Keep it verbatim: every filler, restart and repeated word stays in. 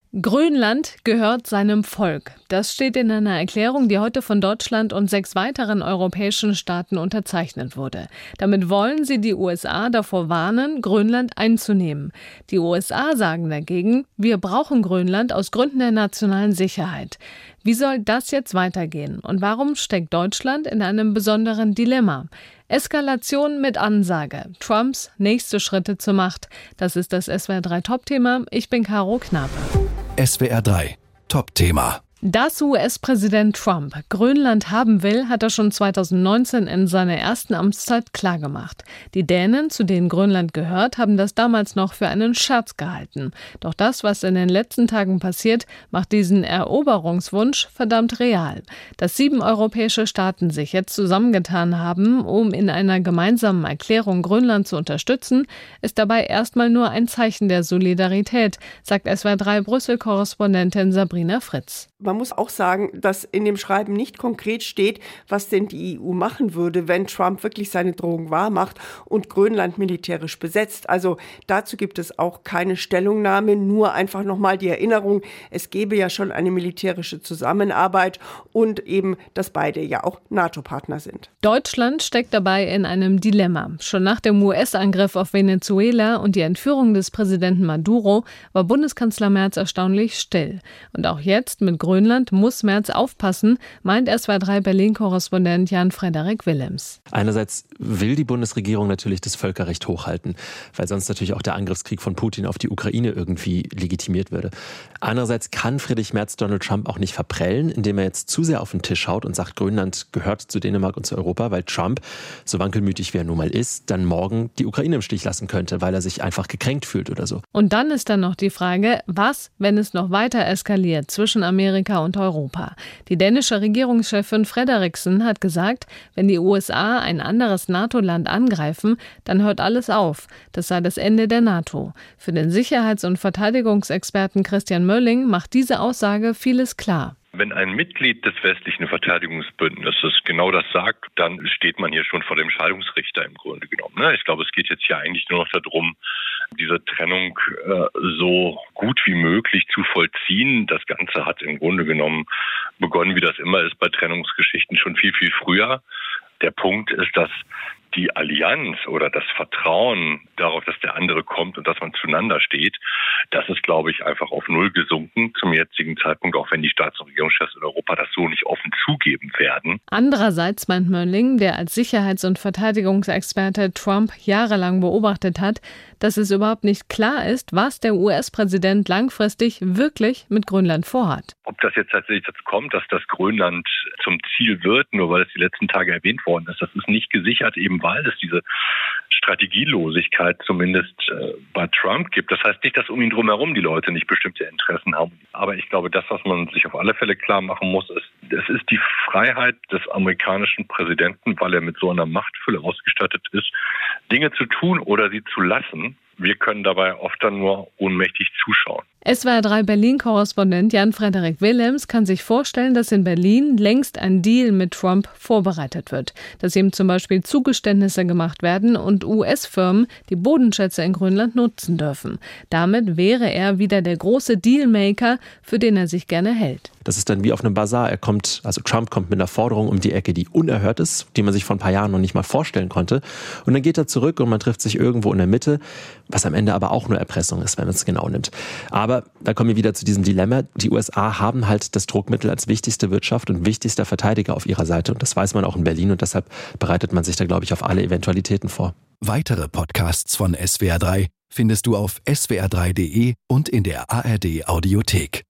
Grönland gehört seinem Volk. Das steht in einer Erklärung, die heute von Deutschland und sechs weiteren europäischen Staaten unterzeichnet wurde. Damit wollen sie die U S A davor warnen, Grönland einzunehmen. Die U S A sagen dagegen, wir brauchen Grönland aus Gründen der nationalen Sicherheit. Wie soll das jetzt weitergehen? Und warum steckt Deutschland in einem besonderen Dilemma? Eskalation mit Ansage. Trumps nächste Schritte zur Macht. Das ist das S W R drei Top-Thema. Ich bin Caro Knape. S W R drei Top-Thema. Dass U S-Präsident Trump Grönland haben will, hat er schon zweitausendneunzehn in seiner ersten Amtszeit klargemacht. Die Dänen, zu denen Grönland gehört, haben das damals noch für einen Scherz gehalten. Doch das, was in den letzten Tagen passiert, macht diesen Eroberungswunsch verdammt real. Dass sieben europäische Staaten sich jetzt zusammengetan haben, um in einer gemeinsamen Erklärung Grönland zu unterstützen, ist dabei erstmal nur ein Zeichen der Solidarität, sagt S W R drei Brüssel-Korrespondentin Sabrina Fritz. Man muss auch sagen, dass in dem Schreiben nicht konkret steht, was denn die E U machen würde, wenn Trump wirklich seine Drohung wahrmacht und Grönland militärisch besetzt. Also dazu gibt es auch keine Stellungnahme, nur einfach nochmal die Erinnerung, es gäbe ja schon eine militärische Zusammenarbeit und eben, dass beide ja auch NATO-Partner sind. Deutschland steckt dabei in einem Dilemma. Schon nach dem U S-Angriff auf Venezuela und die Entführung des Präsidenten Maduro war Bundeskanzler Merz erstaunlich still. Und auch jetzt mit Grönland muss Merz aufpassen, meint S W R drei Berlin-Korrespondent Jan-Frederik Willems. Einerseits will die Bundesregierung natürlich das Völkerrecht hochhalten, weil sonst natürlich auch der Angriffskrieg von Putin auf die Ukraine irgendwie legitimiert würde. Andererseits kann Friedrich Merz Donald Trump auch nicht verprellen, indem er jetzt zu sehr auf den Tisch haut und sagt, Grönland gehört zu Dänemark und zu Europa, weil Trump, so wankelmütig wie er nun mal ist, dann morgen die Ukraine im Stich lassen könnte, weil er sich einfach gekränkt fühlt oder so. Und dann ist dann noch die Frage, was, wenn es noch weiter eskaliert zwischen Amerika und Europa? Die dänische Regierungschefin Frederiksen hat gesagt, wenn die U S A ein anderes NATO-Land angreifen, dann hört alles auf. Das sei das Ende der NATO. Für den Sicherheits- und Verteidigungsexperten Christian Mölling macht diese Aussage vieles klar. Wenn ein Mitglied des westlichen Verteidigungsbündnisses genau das sagt, dann steht man hier schon vor dem Scheidungsrichter im Grunde genommen. Ich glaube, es geht jetzt hier eigentlich nur noch darum, diese Trennung äh, so gut wie möglich zu vollziehen. Das Ganze hat im Grunde genommen begonnen, wie das immer ist bei Trennungsgeschichten, schon viel, viel früher. Der Punkt ist, dass die Allianz oder das Vertrauen darauf, dass der andere kommt und dass man zueinander steht, das ist, glaube ich, einfach auf Null gesunken zum jetzigen Zeitpunkt, auch wenn die Staats- und Regierungschefs in Europa das so nicht offen zugeben werden. Andererseits meint Mölling, der als Sicherheits- und Verteidigungsexperte Trump jahrelang beobachtet hat, dass es überhaupt nicht klar ist, was der U S-Präsident langfristig wirklich mit Grönland vorhat. Ob das jetzt tatsächlich dazu kommt, dass das Grönland zum Ziel wird, nur weil es die letzten Tage erwähnt worden ist, das ist nicht gesichert, eben weil es diese Strategielosigkeit zumindest äh, bei Trump gibt. Das heißt nicht, dass um ihn drumherum die Leute nicht bestimmte Interessen haben. Aber ich glaube, das, was man sich auf alle Fälle klar machen muss, ist, es ist die Freiheit des amerikanischen Präsidenten, weil er mit so einer Machtfülle ausgestattet ist, Dinge zu tun oder sie zu lassen. Wir können dabei oft dann nur ohnmächtig zuschauen. S W R drei Berlin-Korrespondent Jan-Frederik Willems kann sich vorstellen, dass in Berlin längst ein Deal mit Trump vorbereitet wird. Dass ihm zum Beispiel Zugeständnisse gemacht werden und U S-Firmen die Bodenschätze in Grönland nutzen dürfen. Damit wäre er wieder der große Dealmaker, für den er sich gerne hält. Das ist dann wie auf einem Bazar. Er kommt, also Trump kommt mit einer Forderung um die Ecke, die unerhört ist, die man sich vor ein paar Jahren noch nicht mal vorstellen konnte. Und dann geht er zurück und man trifft sich irgendwo in der Mitte, was am Ende aber auch nur Erpressung ist, wenn man es genau nimmt. Aber da kommen wir wieder zu diesem Dilemma. Die U S A haben halt das Druckmittel als wichtigste Wirtschaft und wichtigster Verteidiger auf ihrer Seite. Und das weiß man auch in Berlin. Und deshalb bereitet man sich da, glaube ich, auf alle Eventualitäten vor. Weitere Podcasts von S W R drei findest du auf s w r drei punkt d e und in der A R D Audiothek.